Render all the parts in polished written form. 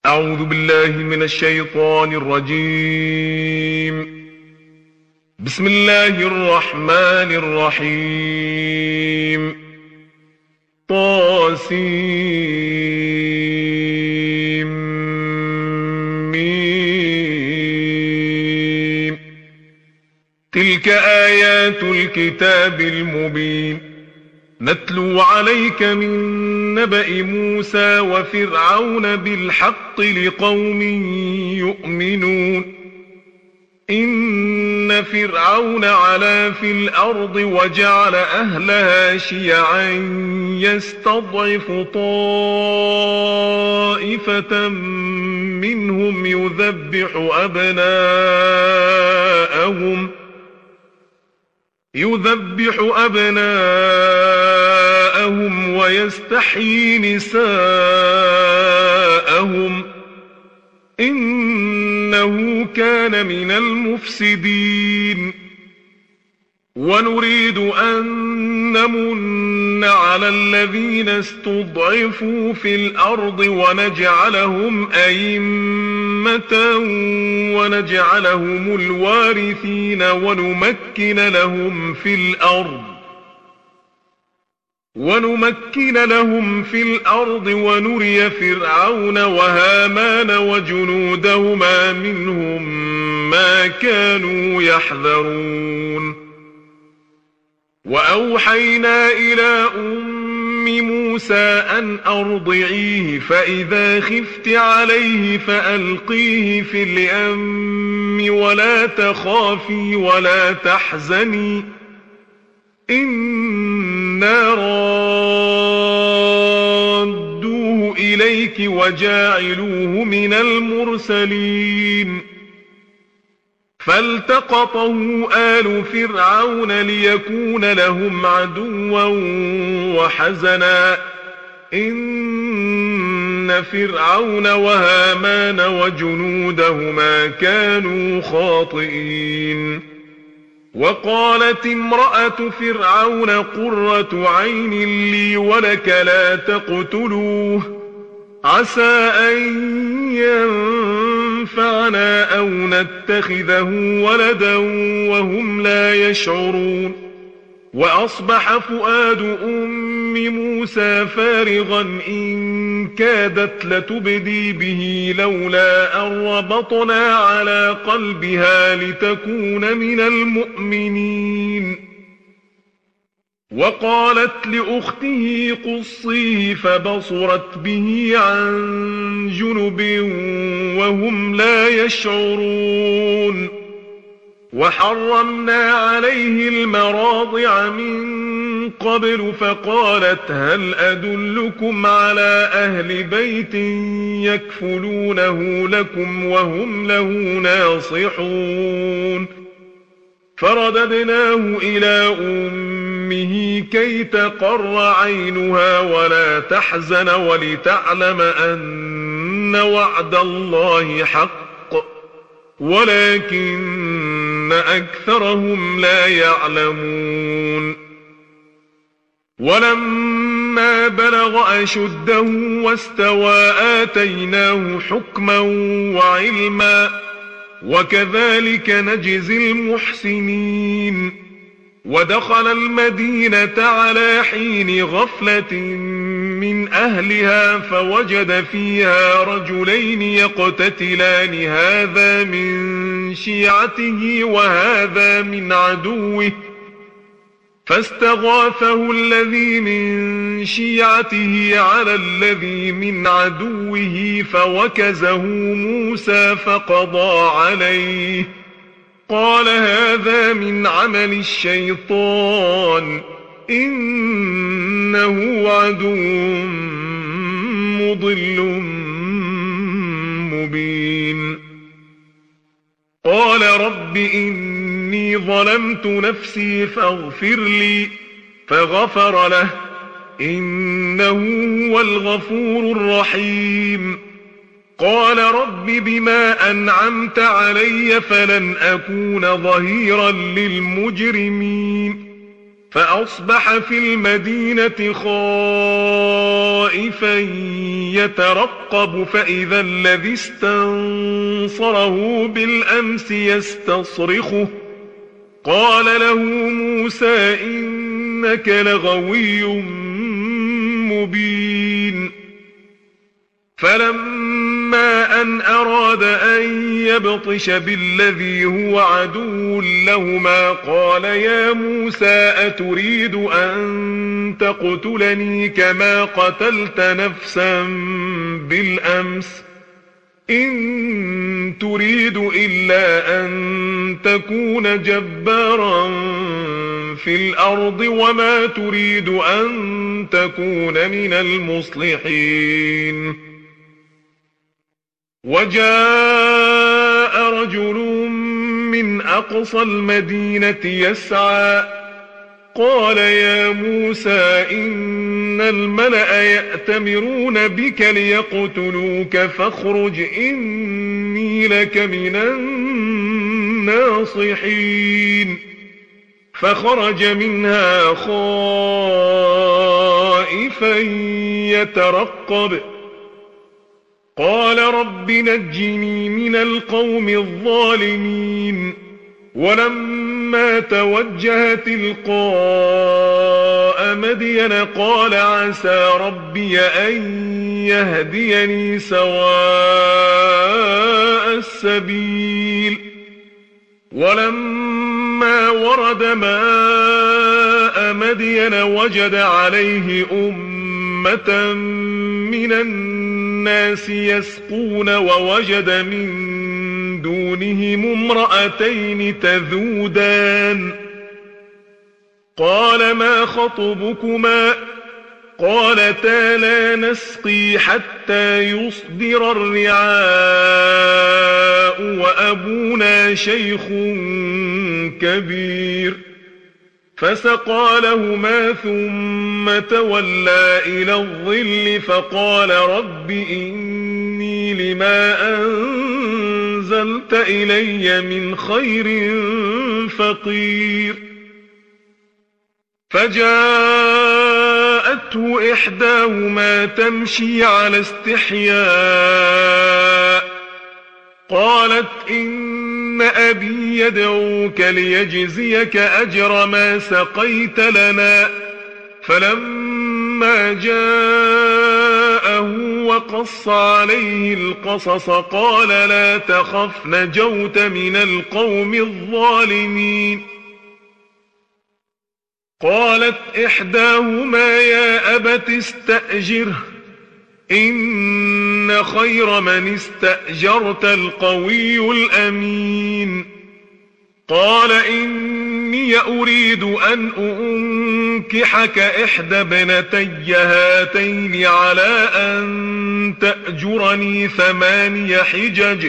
أعوذ بالله من الشيطان الرجيم. بسم الله الرحمن الرحيم. طاسيم. تلك آيات الكتاب المبين. نتلو عليك من نبأ موسى وفرعون بالحق لقوم يؤمنون. إن فرعون علا في الأرض وجعل أهلها شيعا يستضعف طائفة منهم يذبح أبناءهم ويستحيي نساءهم إنه كان من المفسدين. ونريد أن نمن على الذين استضعفوا في الأرض ونجعلهم أئمة ونجعلهم الوارثين ونمكن لهم في الأرض ونري فرعون وهامان وجنودهما منهم ما كانوا يحذرون. وأوحينا إلى أم موسى أن أرضعيه فإذا خفت عليه فألقيه في اليم ولا تخافي ولا تحزني إنا رادوه إليك وجاعلوه من المرسلين. فالتقطه آل فرعون ليكون لهم عدوا وحزنا إن فرعون وهامان وجنودهما كانوا خاطئين. وقالت امرأة فرعون قرة عين لي ولك لا تقتلوه عسى أن ينفعنا أو نتخذه ولدا وهم لا يشعرون. وأصبح فؤاد أم موسى فارغا إن كادت لتبدي به لولا أن ربطنا على قلبها لتكون من المؤمنين. وقالت لأخته قصيه فبصرت به عن جنب وهم لا يشعرون. وحرمنا عليه المراضع من قبل فقالت هل أدلكم على أهل بيت يكفلونه لكم وهم له ناصحون. فرددناه إلى أمه كي تقر عينها ولا تحزن ولتعلم أن وعد الله حق ولكن أكثرهم لا يعلمون. ولما بلغ أشده واستوى آتيناه حكما وعلما وكذلك نجزي المحسنين. ودخل المدينة على حين غفلة من أهلها فوجد فيها رجلين يقتتلان هذا من شيعته وهذا من عدوه فاستغاثه الذي من شيعته على الذي من عدوه فوكزه موسى فقضى عليه قال هذا من عمل الشيطان إنه عدو مضل مبين. قال رب إني ظلمت نفسي فاغفر لي فغفر له إنه هو الغفور الرحيم. قال رب بما أنعمت علي فلن أكون ظهيرا للمجرمين. فأصبح في المدينة خائفا يترقب فإذا الذي استنصره بالأمس يستصرخه قال له موسى إنك لغوي مبين فلما أن أراد أن يبطش بالذي هو عدو لهما قال يا موسى أتريد أن تقتلني كما قتلت نفسا بالأمس إن تريد إلا أن تكون جبارا في الأرض وما تريد أن تكون من المصلحين وجاء رجل من أقصى المدينة يسعى قال يا موسى إن الملأ يأتمرون بك ليقتلوك فاخرج إني لك من الناصحين فخرج منها خائفا يترقب قال رب نجني من القوم الظالمين ولما توجه تلقاء مدين قال عسى ربي أن يهديني سواء السبيل ولما ورد ماء مدين وجد عليه أمة من الناس يسقون ووجد من دونهم امرأتين تذودان قال ما خطبكما قالتا لا نسقي حتى يصدر الرعاء وأبونا شيخ كبير فسقى لهما ثم تولى إلى الظل فقال رب إني لما أنزلت إلي من خير فقير فجاءته إحداهما تمشي على استحياء قالت إن أبي يدعوك ليجزيك أجر ما سقيت لنا فلما جاءه وقص عليه القصص قال لا تخف نجوت من القوم الظالمين قالت إحداهما يا أبت استأجره إن خير من استأجرت القوي الأمين قال إني أريد أن أنكحك إحدى ابنتي هاتين على أن تأجرني 8 حجج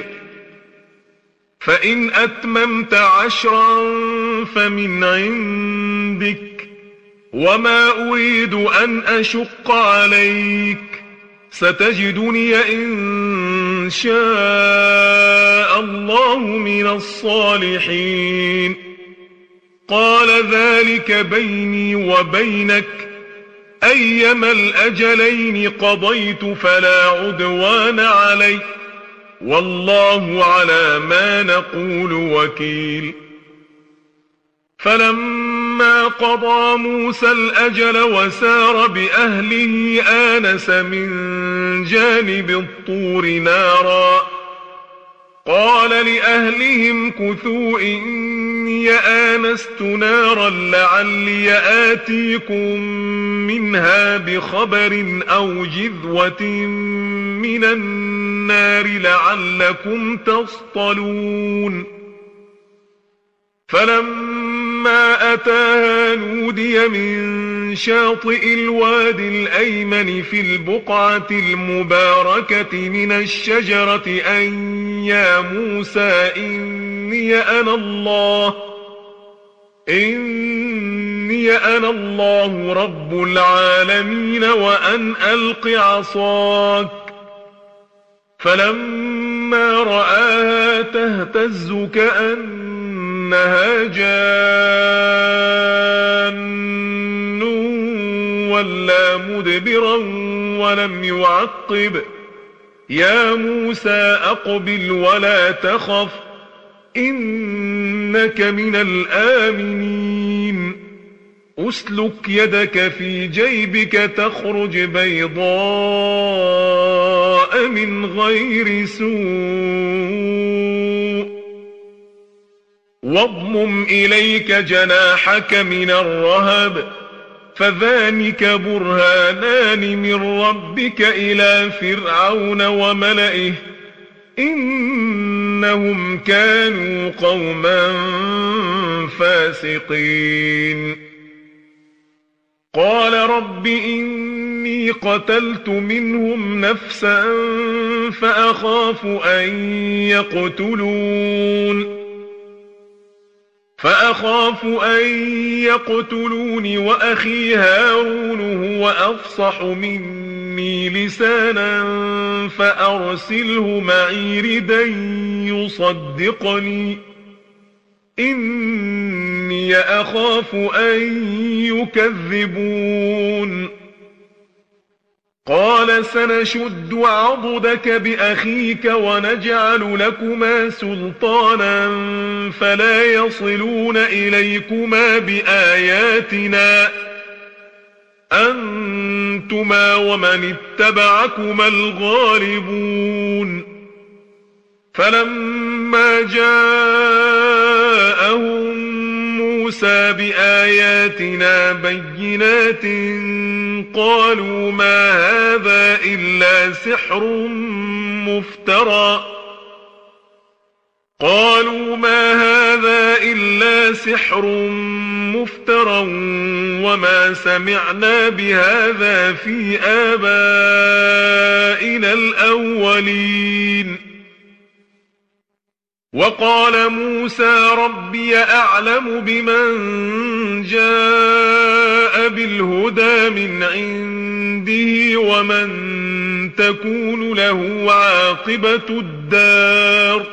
فإن أتممت 10 فمن عندك وما أريد أن أشق عليك ستجدني إن شاء الله من الصالحين قال ذلك بيني وبينك أيما الأجلين قضيت فلا عدوان علي والله على ما نقول وكيل فلما قضى موسى الأجل وسار بأهله آنس من جانب الطور نارا قال لأهلهم كثوا إني آنست نارا لعلي آتيكم منها بخبر أو جذوة من النار لعلكم تصطلون فلما أتاها نودي من شاطئ الوادي الأيمن في البقعة المباركة من الشجرة أن يا موسى إني أنا الله رب العالمين وأن ألق عصاك فلما رآها تهتز كأنها إنها جان ولا مدبرا ولم يعقب يا موسى أقبل ولا تخف إنك من الآمنين أسلك يدك في جيبك تخرج بيضاء من غير سوء واضمم إليك جناحك من الرهب فذلك برهانان من ربك إلى فرعون وملئه إنهم كانوا قوما فاسقين قال رب إني قتلت منهم نفسا فأخاف أن يقتلون وأخي هارون هو أفصح مني لسانا فأرسله معي ردا يصدقني إني أخاف أن يكذبون قال سنشد عضدك بأخيك ونجعل لكما سلطانا فلا يصلون إليكما بآياتنا أنتما ومن اتبعكما الغالبون فلما جاءهم موسى بآياتنا بينات قالوا ما هذا إلا سحر مفترى وما سمعنا بهذا في آبائنا الأولين وقال موسى ربي أعلم بمن جاء بالهدى من عنده ومن تكون له عاقبة الدار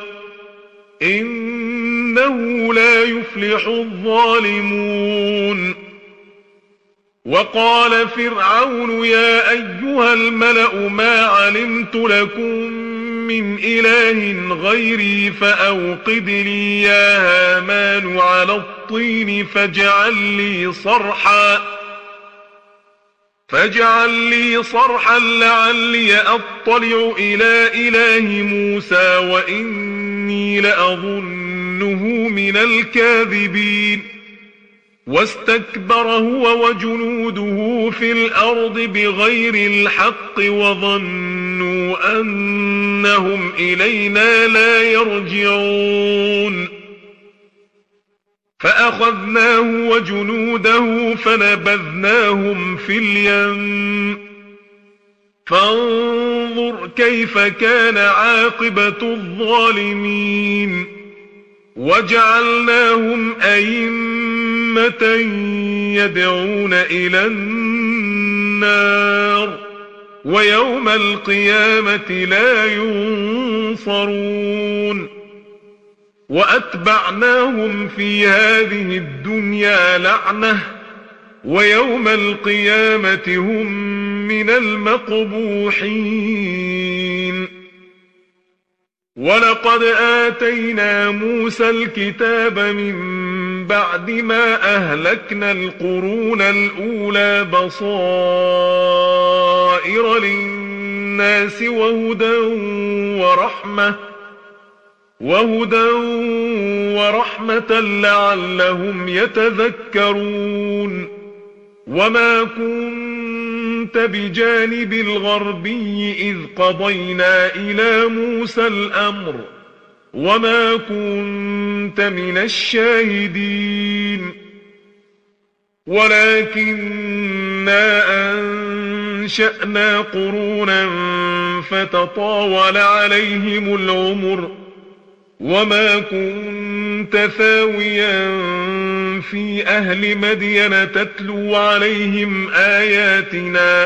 إنه لا يفلح الظالمون وقال فرعون يا أيها الملأ ما علمت لكم من إله غيري فأوقد لي يا هامان على الطين فاجعل لي صرحا لعلي أطلع إلى إله موسى وإني لأظنه من الكاذبين واستكبر هو وجنوده في الأرض بغير الحق وظنوا أنهم إلينا لا يرجعون فأخذناه وجنوده فنبذناهم في اليم فانظر كيف كان عاقبة الظالمين وجعلناهم أئمة يدعون إلى النار ويوم القيامة لا ينصرون وأتبعناهم في هذه الدنيا لعنة ويوم القيامة هم من المقبوحين ولقد آتينا موسى الكتاب من بعد ما أهلكنا القرون الأولى بصائر للناس وهدى ورحمة لعلهم يتذكرون وما كنت بجانب الغربي إذ قضينا إلى موسى الأمر وما كنت من الشاهدين ولكننا أنشأنا قرونا فتطاول عليهم العمر وما كنت ثاويا في أهل مدين تتلو عليهم آياتنا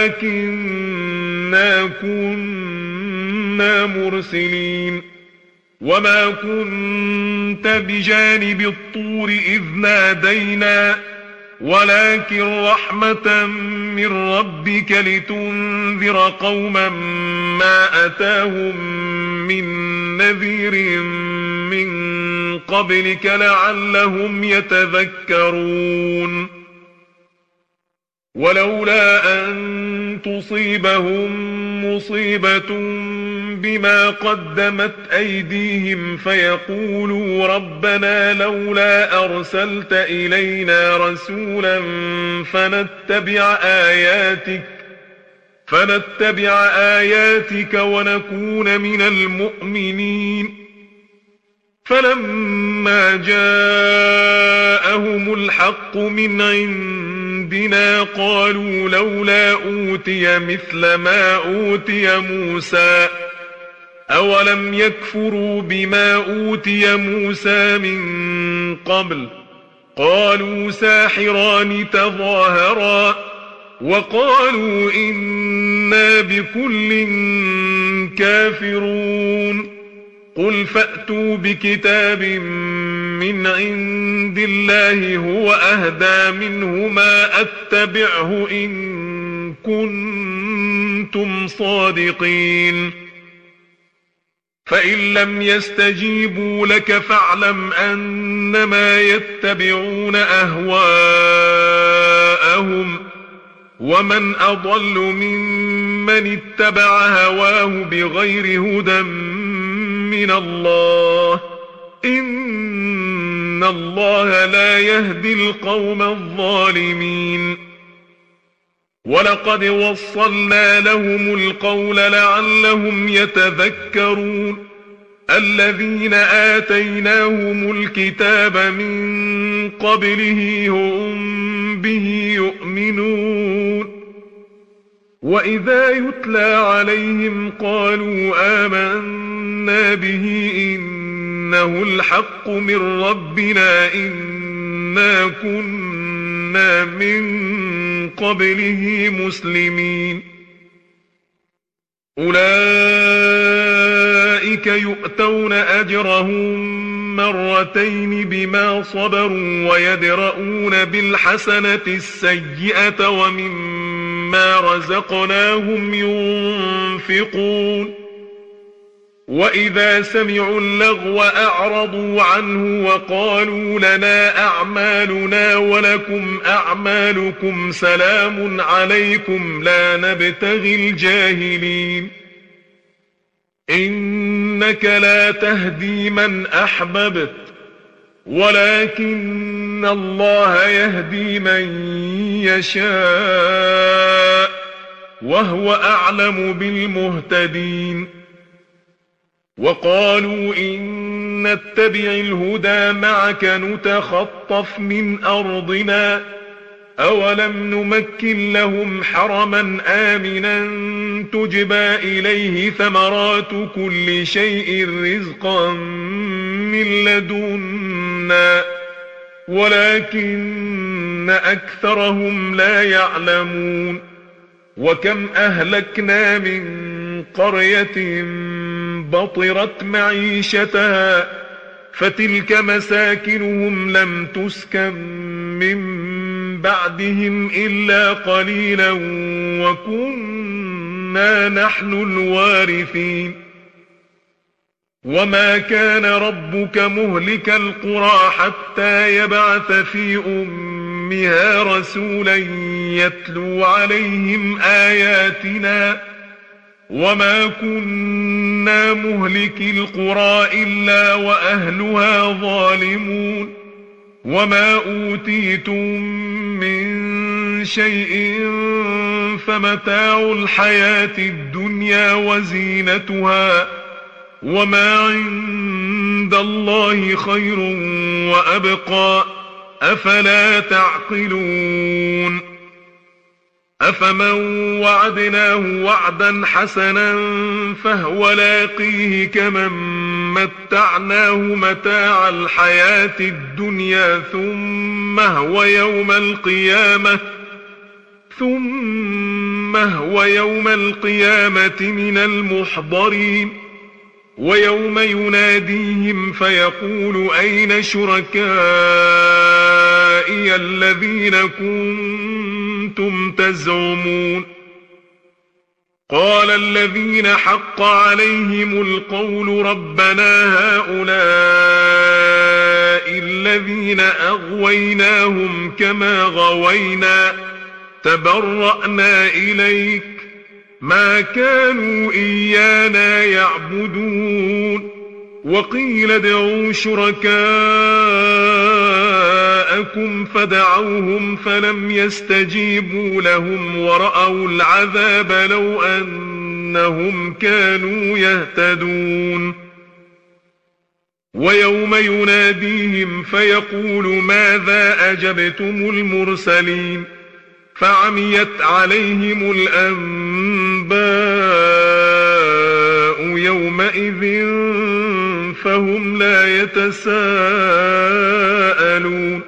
ولكننا كنا مرسلين وما كنت بجانب الطور إذ نادينا ولكن رحمة من ربك لتنذر قوما ما أتاهم من نذير من قبلك لعلهم يتذكرون ولولا أن تصيبهم مصيبة بما قدمت أيديهم فيقولوا ربنا لولا أرسلت إلينا رسولا فنتبع آياتك ونكون من المؤمنين فلما جاءهم الحق من عندنا قالوا لولا أوتي مثل ما أوتي موسى أولم يكفروا بما أوتي موسى من قبل قالوا ساحران تظاهرا وقالوا إنا بكل كافرون قل فأتوا بكتاب من عند الله هو أهدى منهما أتبعه إن كنتم صادقين فإن لم يستجيبوا لك فاعلم أنما يتبعون أهواءهم ومن أضل ممن اتبع هواه بغير هدى من الله إن الله لا يهدي القوم الظالمين ولقد وصلنا لهم القول لعلهم يتذكرون الذين آتيناهم الكتاب من قبله هم به يؤمنون وإذا يتلى عليهم قالوا آمنا به إنه الحق من ربنا إنا كنا من قبله مسلمين أولئك يؤتون أجرهم مرتين بما صبروا ويدرؤون بالحسنة السيئة ومما رزقناهم ينفقون وإذا سمعوا اللغو أعرضوا عنه وقالوا لنا أعمالنا ولكم أعمالكم سلام عليكم لا نبتغي الجاهلين إنك لا تهدي من أحببت ولكن الله يهدي من يشاء وهو أعلم بالمهتدين وقالوا إن نتبع الهدى معك نتخطف من أرضنا أولم نمكن لهم حرما آمنا تجبى إليه ثمرات كل شيء رزقا من لدنا ولكن أكثرهم لا يعلمون وكم أهلكنا من قرية بطرت معيشتها فتلك مساكنهم لم تسكن من بعدهم إلا قليلا وكنا نحن الوارثين وما كان ربك مهلك القرى حتى يبعث في أمها رسولا يتلو عليهم آياتنا وما كنا مهلكي القرى إلا وأهلها ظالمون وما أوتيتم من شيء فمتاع الحياة الدنيا وزينتها وما عند الله خير وأبقى أفلا تعقلون أفمن وعدناه وعدا حسنا فهو لاقيه كمن متعناه متاع الحياة الدنيا ثم هو يوم القيامة من المحضرين ويوم يناديهم فيقول أين شركائي الذين كنتم تزعمون قال الذين حق عليهم القول ربنا هؤلاء الذين أغويناهم كما غوينا تبرأنا إليك ما كانوا إيانا يعبدون وقيل ادعوا شركاءكم فدعوهم فلم يستجيبوا لهم ورأوا العذاب لو أنهم كانوا يهتدون ويوم يناديهم فيقول ماذا أجبتم المرسلين فعميت عليهم الأنباء يومئذ فهم لا يتساءلون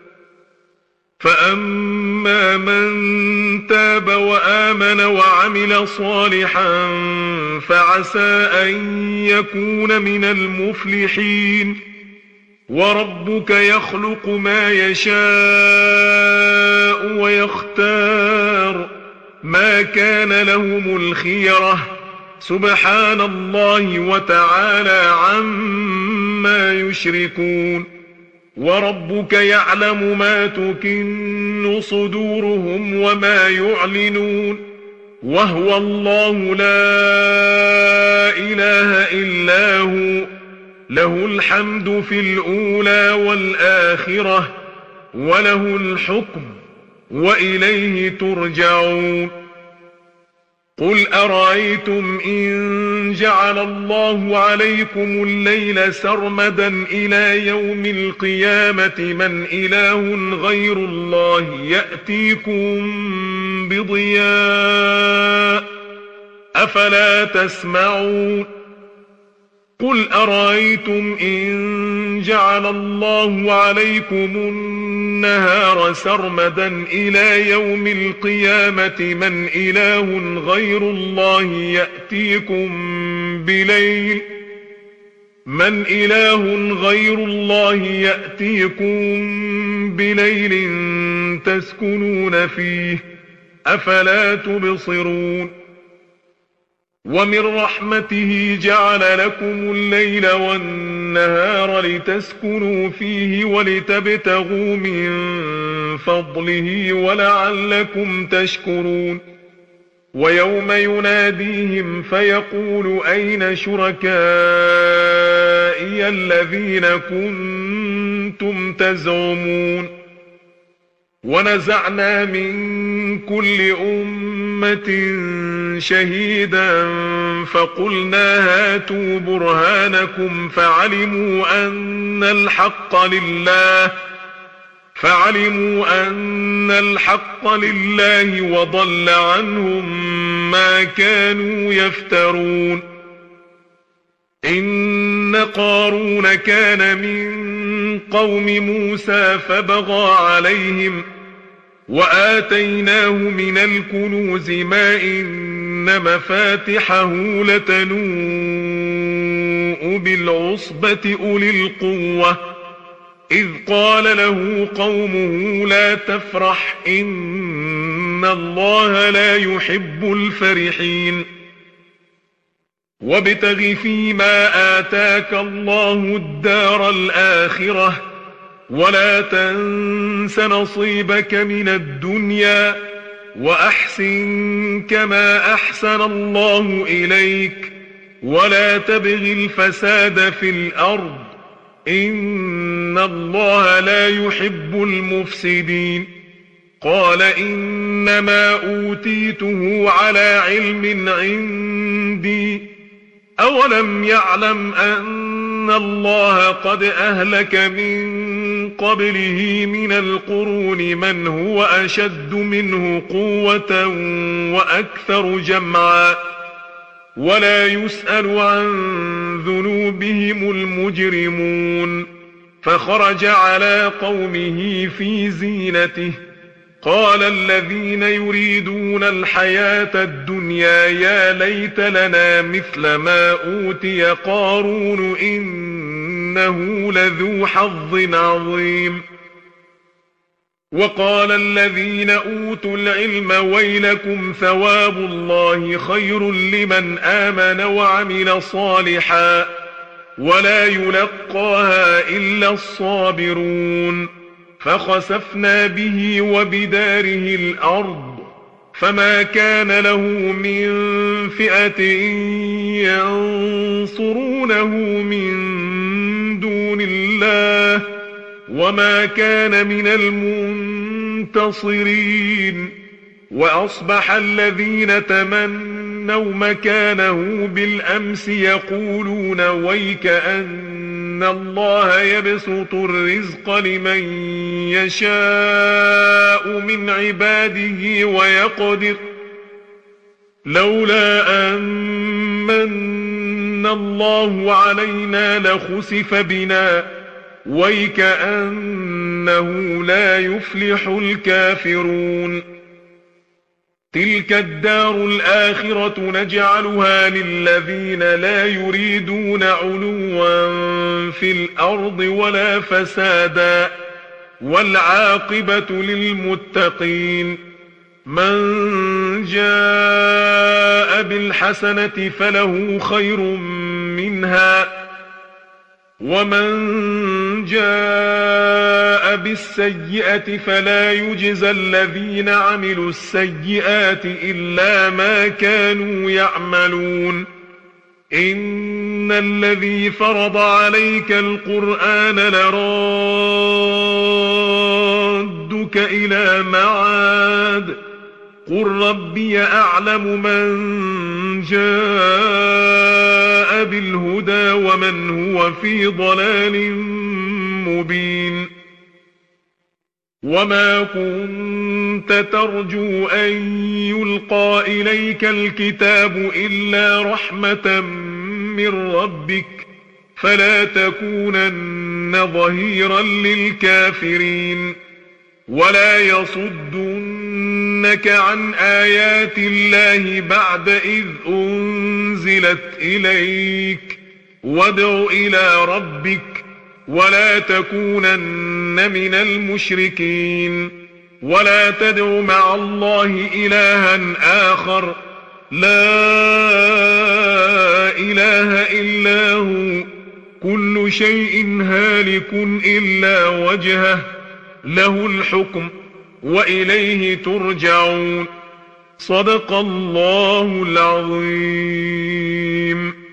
فأما من تاب وآمن وعمل صالحا فعسى أن يكون من المفلحين وربك يخلق ما يشاء ويختار ما كان لهم الخيرة سبحان الله وتعالى عما يشركون وربك يعلم ما تكن صدورهم وما يعلنون وهو الله لا إله إلا هو له الحمد في الأولى والآخرة وله الحكم وإليه ترجعون قل أرأيتم إن جعل الله عليكم الليل سرمدا إلى يوم القيامة من إله غير الله يأتيكم بضياء أفلا تسمعون قل أرأيتم إن جعل الله عليكم النهار سرمدا إلى يوم القيامة من إله غير الله يأتيكم بليل تسكنون فيه أفلا تبصرون ومن رحمته جعل لكم الليل والنهار لتسكنوا فيه ولتبتغوا من فضله ولعلكم تشكرون ويوم يناديهم فيقول أين شركائي الذين كنتم تزعمون ونزعنا من كل أمة شهيدا فقلنا هاتوا برهانكم فعلموا أن الحق لله وضل عنهم ما كانوا يفترون إن قارون كان من قوم موسى فبغى عليهم وآتيناه من الكنوز ما إن مفاتحه لتنوء بالعصبة أولي القوة إذ قال له قومه لا تفرح إن الله لا يحب الفرحين وابتغ فيما آتاك الله الدار الآخرة ولا تنس نصيبك من الدنيا وأحسن كما أحسن الله إليك ولا تبغ الفساد في الأرض إن الله لا يحب المفسدين قال إنما أوتيته على علم عندي أولم يعلم أن الله قد أهلك من قبله من القرون من هو أشد منه قوة وأكثر جمعا ولا يسأل عن ذنوبهم المجرمون فخرج على قومه في زينته قال الذين يريدون الحياة الدنيا الدنيا يا ليت لنا مثل ما أوتي قارون إنه لذو حظ عظيم. وقال الذين أوتوا العلم ويلكم ثواب الله خير لمن آمن وعمل صالحا ولا يلقاها إلا الصابرون. فخسفنا به وبداره الأرض فما كان له من فئة ينصرونه من دون الله وما كان من المنتصرين. وأصبح الذين تمنوا مكانه بالأمس يقولون ويك أن الله يبسط الرزق لمن يشاء من عباده ويقدر لولا أن من الله علينا لخسف بنا ويك أنه لا يفلح الكافرون. تلك الدار الآخرة نجعلها للذين لا يريدون علوا في الأرض ولا فسادا والعاقبة للمتقين. من جاء بالحسنة فله خير منها ومن جاء بالسيئة فلا يجزى الذين عملوا السيئات إلا ما كانوا يعملون. إن الذي فرض عليك القرآن لرادك إلى معاد قل ربي أعلم من جاء بالهدى ومن هو في ضلال مبين. وما كنت ترجو أن يلقى إليك الكتاب إلا رحمة من ربك فلا تكونن ظهيرا للكافرين. ولا يصدنك عن آيات الله بعد إذ أنزلت إليك وادع إلى ربك ولا تكونن من المشركين. ولا تدع مع الله إلها آخر لا إله إلا هو كل شيء هالك إلا وجهه له الحكم وإليه ترجعون. صدق الله العظيم.